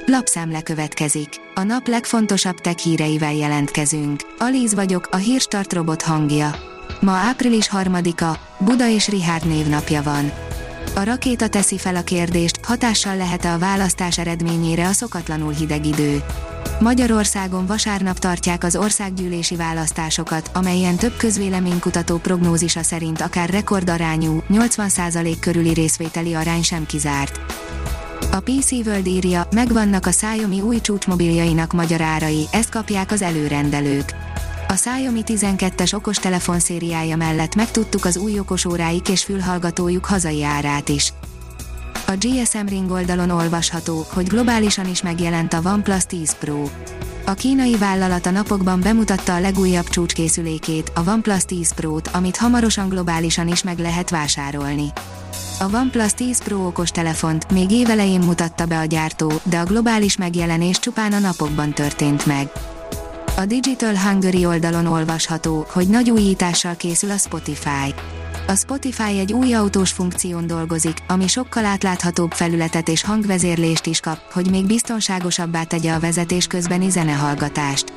Lapszemle következik. A nap legfontosabb tech híreivel jelentkezünk. Alíz vagyok, a Hírstart robot hangja. Ma április 3-a, Buda és Richárd névnapja van. A rakéta teszi fel a kérdést, hatással lehet-e a választás eredményére a szokatlanul hideg idő. Magyarországon vasárnap tartják az országgyűlési választásokat, amelyen több közvéleménykutató prognózisa szerint akár rekordarányú, 80% körüli részvételi arány sem kizárt. A PC World írja, megvannak a Xiaomi új csúcsmobiljainak magyar árai, ezt kapják az előrendelők. A Xiaomi 12-es okostelefon szériája mellett megtudtuk az új okosóráik és fülhallgatójuk hazai árát is. A GSM Ring oldalon olvasható, hogy globálisan is megjelent a OnePlus 10 Pro. A kínai vállalat a napokban bemutatta a legújabb csúcskészülékét, a OnePlus 10 Pro-t, amit hamarosan globálisan is meg lehet vásárolni. A OnePlus 10 Pro okostelefont még évelején mutatta be a gyártó, de a globális megjelenés csupán a napokban történt meg. A Digital Hungary oldalon olvasható, hogy nagy újítással készül a Spotify. A Spotify egy új autós funkción dolgozik, ami sokkal átláthatóbb felületet és hangvezérlést is kap, hogy még biztonságosabbá tegye a vezetés közbeni zenehallgatást.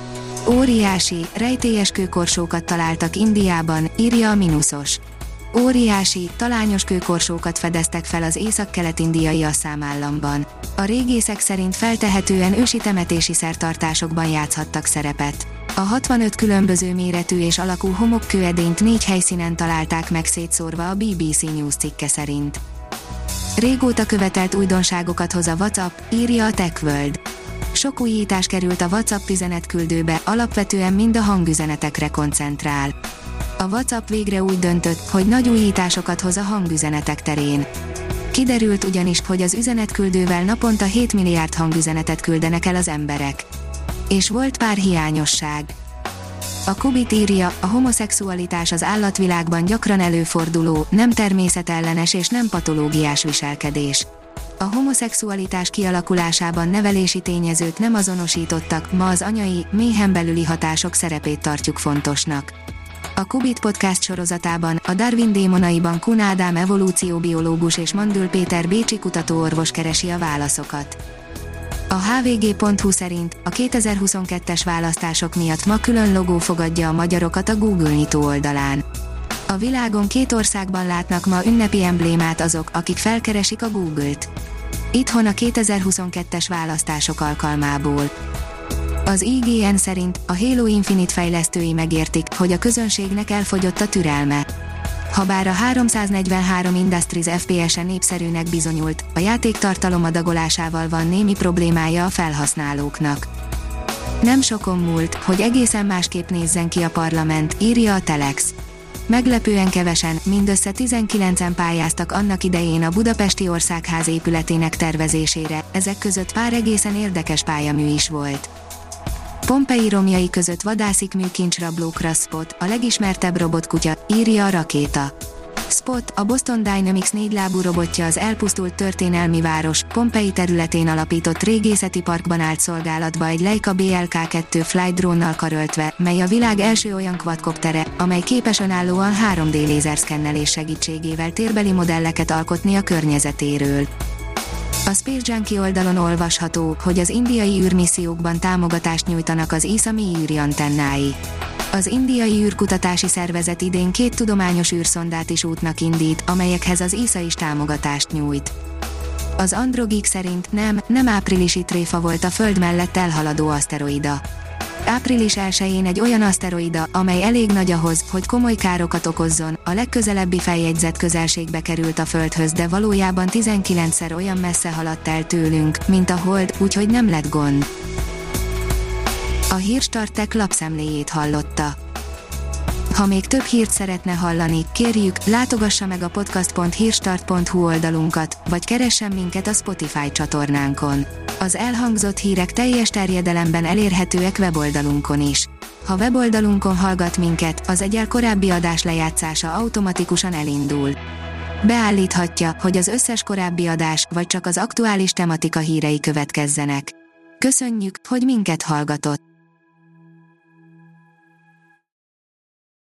Óriási, rejtélyes kőkorsókat találtak Indiában, írja a Minusos. Óriási, talányos kőkorsókat fedeztek fel az észak-kelet-indiai Asszám államban. A régészek szerint feltehetően ősi temetési szertartásokban játszhattak szerepet. A 65 különböző méretű és alakú homokkőedényt 4 helyszínen találták meg szétszórva a BBC News cikke szerint. Régóta követelt újdonságokat hoz a WhatsApp, írja a TechWorld. Sok újítás került a WhatsApp üzenetküldőbe, alapvetően mind a hangüzenetekre koncentrál. A WhatsApp végre úgy döntött, hogy nagy újításokat hoz a hangüzenetek terén. Kiderült ugyanis, hogy az üzenetküldővel naponta 7 milliárd hangüzenetet küldenek el az emberek. És volt pár hiányosság. A Kubit írja, a homoszexualitás az állatvilágban gyakran előforduló, nem természetellenes és nem patológiás viselkedés. A homoszexualitás kialakulásában nevelési tényezőt nem azonosítottak, ma az anyai, méhen belüli hatások szerepét tartjuk fontosnak. A Kubit podcast sorozatában a Darwin démonaiban Kun Ádám evolúcióbiológus és Mandül Péter bécsi kutatóorvos keresi a válaszokat. A hvg.hu szerint a 2022-es választások miatt ma külön logó fogadja a magyarokat a Google nyitó oldalán. A világon 2 országban látnak ma ünnepi emblémát azok, akik felkeresik a Google-t. Itthon a 2022-es választások alkalmából. Az IGN szerint a Halo Infinite fejlesztői megértik, hogy a közönségnek elfogyott a türelme. Habár a 343 Industries FPS-e népszerűnek bizonyult, a játék tartalom adagolásával van némi problémája a felhasználóknak. Nem sokon múlt, hogy egészen másképp nézzen ki a parlament, írja a Telex. Meglepően kevesen, mindössze 19-en pályáztak annak idején a Budapesti Országház épületének tervezésére, ezek között pár egészen érdekes pályamű is volt. Pompei romjai között vadászik műkincsrablókra Spot, a legismertebb robotkutya, írja a Rakéta. Spot, a Boston Dynamics 4-lábú robotja az elpusztult történelmi város, Pompei területén alapított régészeti parkban állt szolgálatba egy Leica BLK-2 flight drónnal karöltve, mely a világ első olyan quadcoptere, amely képes önállóan 3D lézerszkennelés segítségével térbeli modelleket alkotni a környezetéről. A Space Junkie oldalon olvasható, hogy az indiai űrmissziókban támogatást nyújtanak az ESA mély űrantennái. Az indiai űrkutatási szervezet idén 2 tudományos űrszondát is útnak indít, amelyekhez az ESA is támogatást nyújt. Az Androgeek szerint nem áprilisi tréfa volt a Föld mellett elhaladó aszteroida. Április 1-én egy olyan aszteroida, amely elég nagy ahhoz, hogy komoly károkat okozzon, a legközelebbi feljegyzett közelségbe került a Földhöz, de valójában 19-szer olyan messze haladt el tőlünk, mint a Hold, úgyhogy nem lett gond. A Hírstart Tech lapszemléjét hallotta. Ha még több hírt szeretne hallani, kérjük, látogassa meg a podcast.hírstart.hu oldalunkat, vagy keressen minket a Spotify csatornánkon. Az elhangzott hírek teljes terjedelemben elérhetőek weboldalunkon is. Ha weboldalunkon hallgat minket, az egyel korábbi adás lejátszása automatikusan elindul. Beállíthatja, hogy az összes korábbi adás, vagy csak az aktuális tematika hírei következzenek. Köszönjük, hogy minket hallgatott!